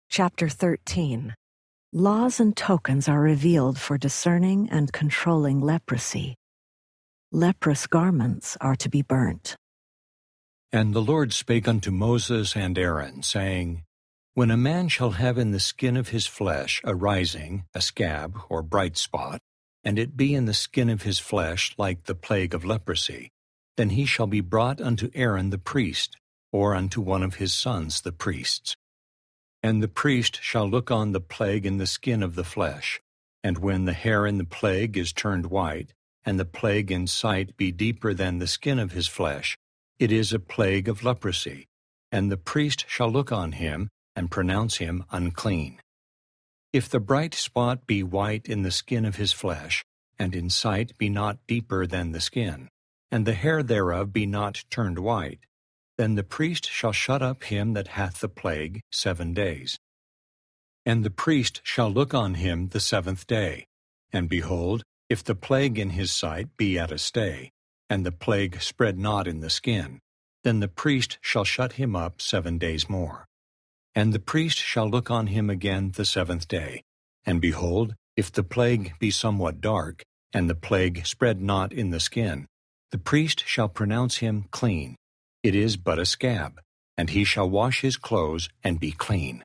Chapter 13. Laws and tokens are revealed for discerning and controlling leprosy. Leprous garments are to be burnt. And the Lord spake unto Moses and Aaron, saying, When a man shall have in the skin of his flesh a rising, a scab, or bright spot, and it be in the skin of his flesh like the plague of leprosy, then he shall be brought unto Aaron the priest, or unto one of his sons the priests. And the priest shall look on the plague in the skin of the flesh, and when the hair in the plague is turned white, and the plague in sight be deeper than the skin of his flesh, it is a plague of leprosy, and the priest shall look on him, and pronounce him unclean. If the bright spot be white in the skin of his flesh, and in sight be not deeper than the skin, and the hair thereof be not turned white, then the priest shall shut up him that hath the plague 7 days. And the priest shall look on him the 7th day, and behold, if the plague in his sight be at a stay, and the plague spread not in the skin, then the priest shall shut him up 7 days more. And the priest shall look on him again the 7th day, and behold, if the plague be somewhat dark, and the plague spread not in the skin, the priest shall pronounce him clean. It is but a scab, and he shall wash his clothes and be clean.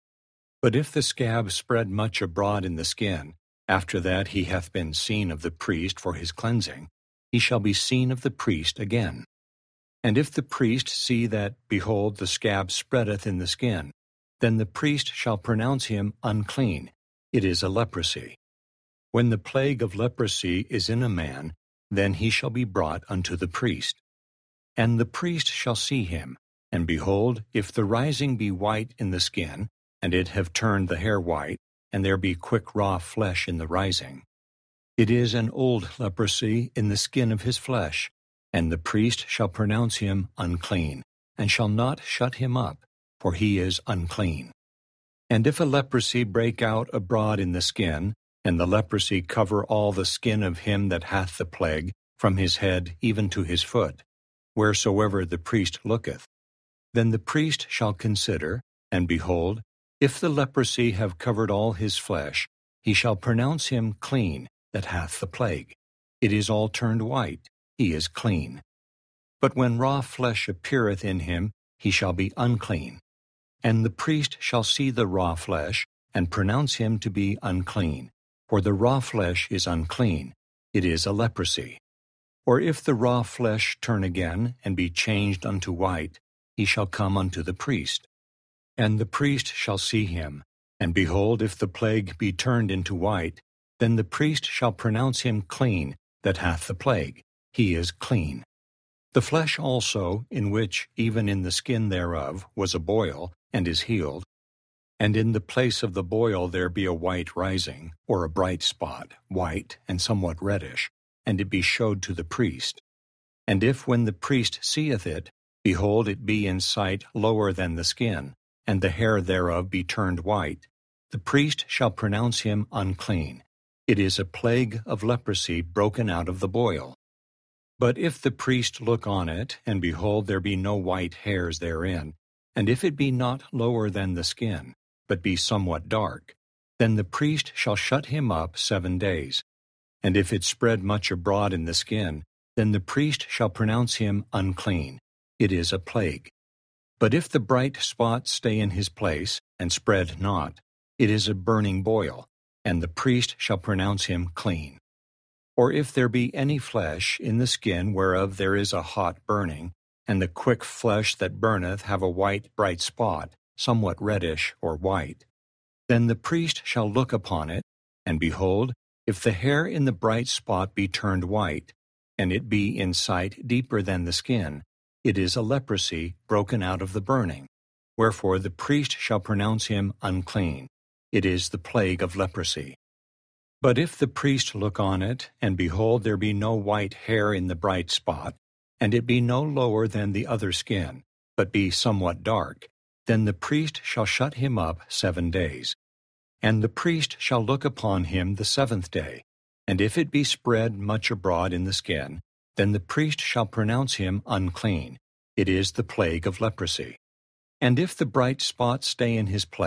But if the scab spread much abroad in the skin, after that he hath been seen of the priest for his cleansing, he shall be seen of the priest again. And if the priest see that, behold, the scab spreadeth in the skin, then the priest shall pronounce him unclean. It is a leprosy. When the plague of leprosy is in a man, then he shall be brought unto the priest. And the priest shall see him, and behold, if the rising be white in the skin, and it have turned the hair white, and there be quick raw flesh in the rising, it is an old leprosy in the skin of his flesh, and the priest shall pronounce him unclean, and shall not shut him up, for he is unclean. And if a leprosy break out abroad in the skin, and the leprosy cover all the skin of him that hath the plague, from his head even to his foot, wheresoever the priest looketh, then the priest shall consider, and behold, if the leprosy have covered all his flesh, he shall pronounce him clean that hath the plague. It is all turned white, he is clean. But when raw flesh appeareth in him, he shall be unclean. And the priest shall see the raw flesh, and pronounce him to be unclean, for the raw flesh is unclean, it is a leprosy. Or if the raw flesh turn again, and be changed unto white, he shall come unto the priest. And the priest shall see him, and behold, if the plague be turned into white, then the priest shall pronounce him clean that hath the plague. He is clean. The flesh also, in which, even in the skin thereof, was a boil, and is healed, and in the place of the boil there be a white rising, or a bright spot, white and somewhat reddish, and it be showed to the priest. And if when the priest seeth it, behold, it be in sight lower than the skin, and the hair thereof be turned white, the priest shall pronounce him unclean. It is a plague of leprosy broken out of the boil. But if the priest look on it, and behold, there be no white hairs therein, and if it be not lower than the skin, but be somewhat dark, then the priest shall shut him up 7 days. And if it spread much abroad in the skin, then the priest shall pronounce him unclean. It is a plague. But if the bright spot stay in his place, and spread not, it is a burning boil, and the priest shall pronounce him clean. Or if there be any flesh in the skin whereof there is a hot burning, and the quick flesh that burneth have a white bright spot, somewhat reddish or white, then the priest shall look upon it, and behold, if the hair in the bright spot be turned white, and it be in sight deeper than the skin, it is a leprosy broken out of the burning. Wherefore the priest shall pronounce him unclean. It is the plague of leprosy. But if the priest look on it, and behold, there be no white hair in the bright spot, and it be no lower than the other skin, but be somewhat dark, then the priest shall shut him up 7 days. And the priest shall look upon him the 7th day, and if it be spread much abroad in the skin, then the priest shall pronounce him unclean. It is the plague of leprosy. And if the bright spot stay in his place,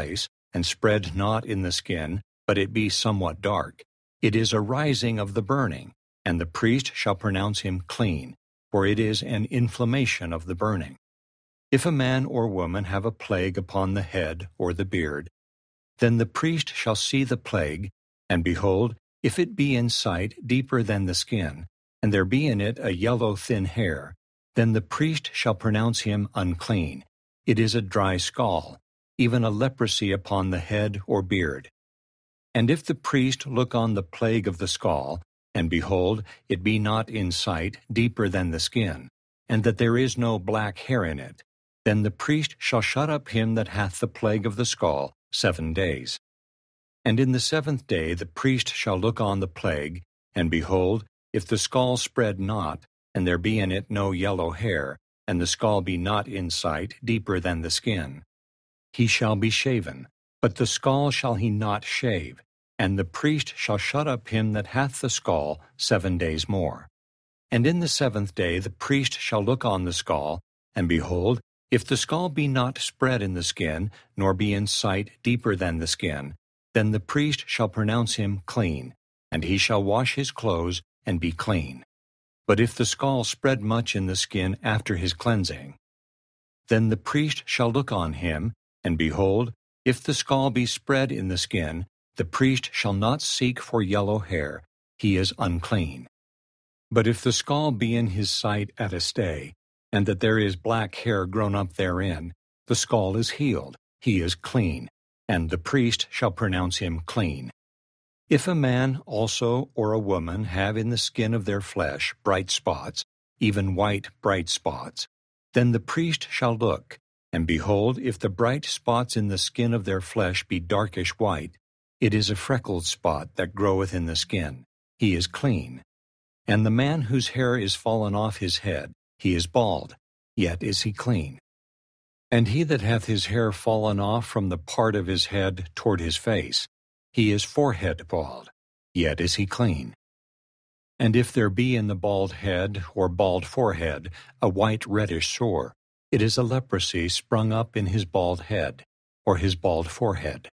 and spread not in the skin, but it be somewhat dark, it is a rising of the burning, and the priest shall pronounce him clean, for it is an inflammation of the burning. If a man or woman have a plague upon the head or the beard, then the priest shall see the plague, and behold, if it be in sight deeper than the skin, and there be in it a yellow thin hair, then the priest shall pronounce him unclean. It is a dry scall, even a leprosy upon the head or beard. And if the priest look on the plague of the scall, and behold, it be not in sight deeper than the skin, and that there is no black hair in it, then the priest shall shut up him that hath the plague of the scall 7 days. And in the 7th day the priest shall look on the plague, and behold, if the scall spread not, and there be in it no yellow hair, and the scall be not in sight deeper than the skin, he shall be shaven, but the scall shall he not shave, and the priest shall shut up him that hath the scall 7 days more. And in the 7th day the priest shall look on the scall, and behold, if the scall be not spread in the skin, nor be in sight deeper than the skin, then the priest shall pronounce him clean, and he shall wash his clothes and be clean. But if the scall spread much in the skin after his cleansing, then the priest shall look on him, and behold, if the scall be spread in the skin, the priest shall not seek for yellow hair, he is unclean. But if the scall be in his sight at a stay, and that there is black hair grown up therein, the scall is healed, he is clean, and the priest shall pronounce him clean. If a man also or a woman have in the skin of their flesh bright spots, even white bright spots, then the priest shall look, and behold, if the bright spots in the skin of their flesh be darkish white, it is a freckled spot that groweth in the skin, he is clean. And the man whose hair is fallen off his head, he is bald, yet is he clean. And he that hath his hair fallen off from the part of his head toward his face, he is forehead bald, yet is he clean. And if there be in the bald head or bald forehead a white reddish sore, it is a leprosy sprung up in his bald head, or his bald forehead.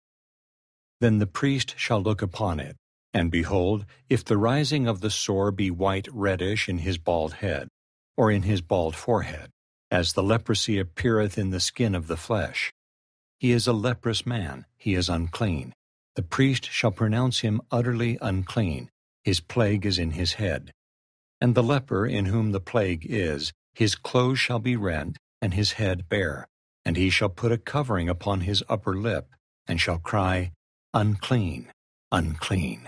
Then the priest shall look upon it, and behold, if the rising of the sore be white reddish in his bald head, or in his bald forehead, as the leprosy appeareth in the skin of the flesh, he is a leprous man, he is unclean. The priest shall pronounce him utterly unclean, his plague is in his head. And the leper in whom the plague is, his clothes shall be rent, and his head bare, and he shall put a covering upon his upper lip, and shall cry, Unclean, unclean.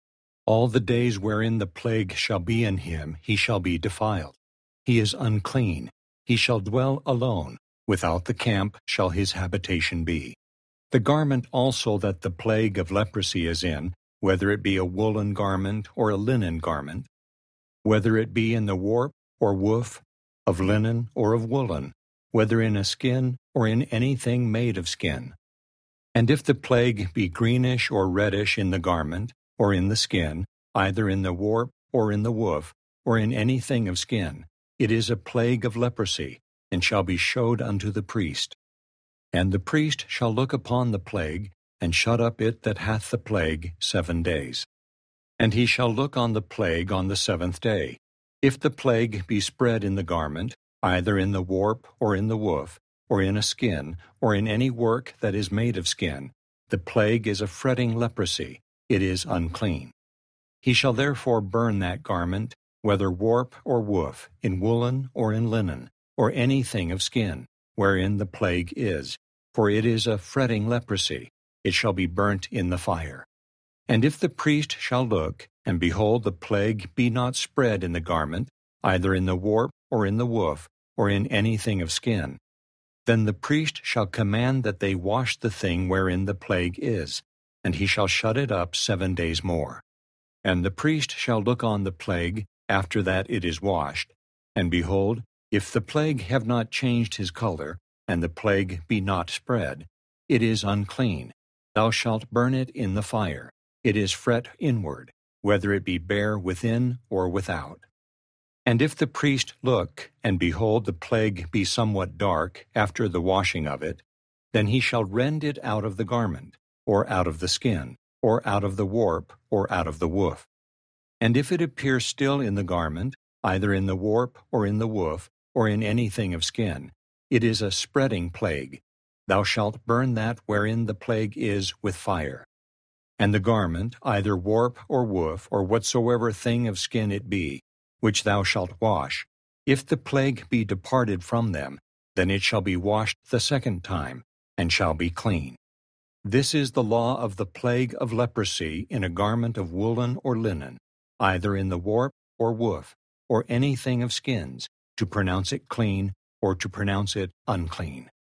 All the days wherein the plague shall be in him, he shall be defiled. He is unclean, he shall dwell alone, without the camp shall his habitation be. The garment also that the plague of leprosy is in, whether it be a woolen garment or a linen garment, whether it be in the warp or woof, of linen or of woolen, whether in a skin or in anything made of skin. And if the plague be greenish or reddish in the garment, or in the skin, either in the warp or in the woof, or in anything of skin, it is a plague of leprosy, and shall be showed unto the priest. And the priest shall look upon the plague, and shut up it that hath the plague 7 days. And he shall look on the plague on the 7th day. If the plague be spread in the garment, either in the warp or in the woof, or in a skin, or in any work that is made of skin, the plague is a fretting leprosy, it is unclean. He shall therefore burn that garment, whether warp or woof, in woolen or in linen, or anything of skin, wherein the plague is, for it is a fretting leprosy, it shall be burnt in the fire. And if the priest shall look, and behold the plague be not spread in the garment, either in the warp or in the woof, or in anything of skin, then the priest shall command that they wash the thing wherein the plague is, and he shall shut it up 7 days more. And the priest shall look on the plague after that it is washed, and behold, if the plague have not changed his color, and the plague be not spread, it is unclean. Thou shalt burn it in the fire. It is fret inward, whether it be bare within or without. And if the priest look, and behold the plague be somewhat dark after the washing of it, then he shall rend it out of the garment, or out of the skin, or out of the warp, or out of the woof. And if it appear still in the garment, either in the warp, or in the woof, or in anything of skin, it is a spreading plague. Thou shalt burn that wherein the plague is with fire. And the garment, either warp or woof, or whatsoever thing of skin it be, which thou shalt wash, if the plague be departed from them, then it shall be washed the second time, and shall be clean. This is the law of the plague of leprosy in a garment of woolen or linen, either in the warp or woof, or anything of skins, to pronounce it clean, or to pronounce it unclean.